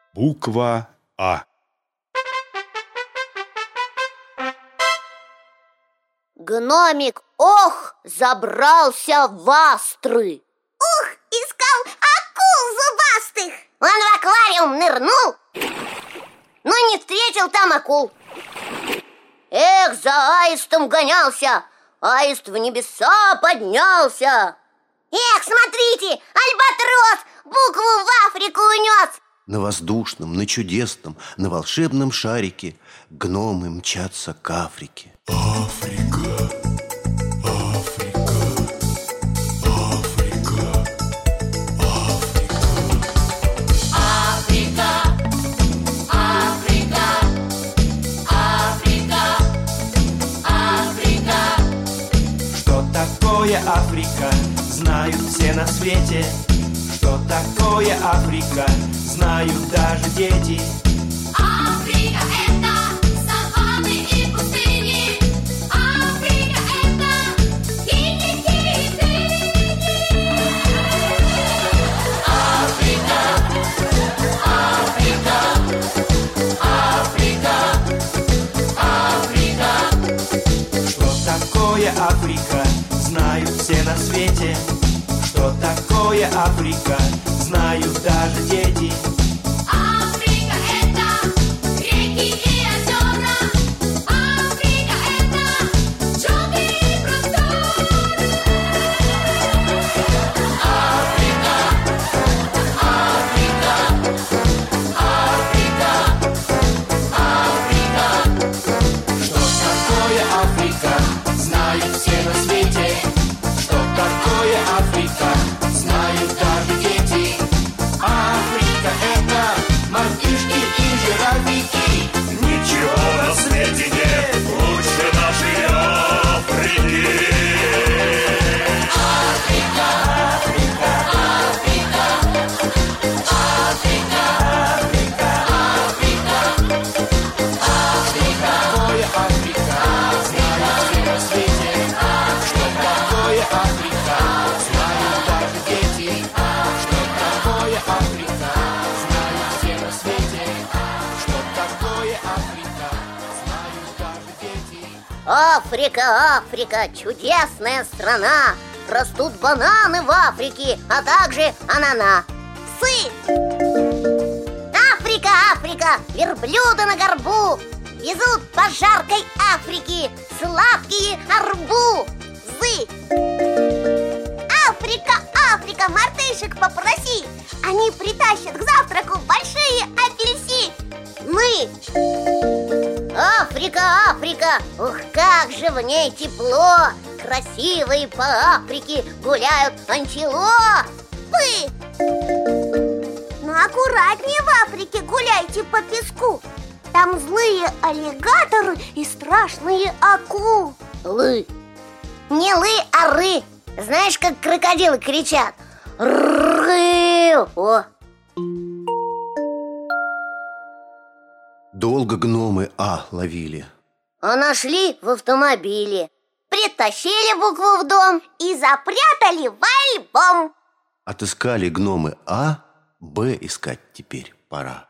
Буква А. Гномик забрался в астры. Искал акул зубастых. Он в аквариум нырнул, но не встретил там акул. За аистом гонялся, аист в небеса поднялся. Смотрите, альбатрос букву в Африку унес. На воздушном, на чудесном, на волшебном шарике гномы мчатся к Африке. Африка, Африка, Африка, Африка. Африка, Африка, Африка, Африка. Что такое Африка, знают все на свете. Что такое Африка, знают даже дети. Африка — это саванны и пустыни. Африка — это дикие дыни. Африка, Африка, Африка, Африка. Что такое Африка, знают все на свете. Что такое Африка, знают даже дети. Африка — это реки и озера. Африка — это джунгли и просторы. Африка, Африка, Африка, Африка. Что такое Африка, знают все на свете. Что такое Африка, знают даже дети. Африка — это мартышки и жирафики. Ничего на свете нет лучше нашей Африки. Африка, Африка, Африка, Африка, Африка, Африка. Такое Африка, знают все на свете. Что такое Африка, знают даже дети. Что такое Африка, знают все на свете. Что такое Африка, знают даже дети. Африка, Африка, чудесная страна. Растут бананы в Африке, а также ананасы. Африка, Африка, верблюды на горбу везут по жаркой Африке сладкие арбузы. Африка, Африка, мартышек попроси. Они притащат к завтраку большие апельсины. Африка, Африка, ух, как же в ней тепло. Красивые по Африке гуляют антилопы. Но аккуратнее в Африке гуляйте по песку. Там злые аллигаторы и страшные акулы. Не лы, а ры. Знаешь, как крокодилы кричат? Ры! О! Долго гномы А ловили. А нашли в автомобиле. Притащили букву в дом И запрятали в альбом. Отыскали гномы А, Б искать теперь пора.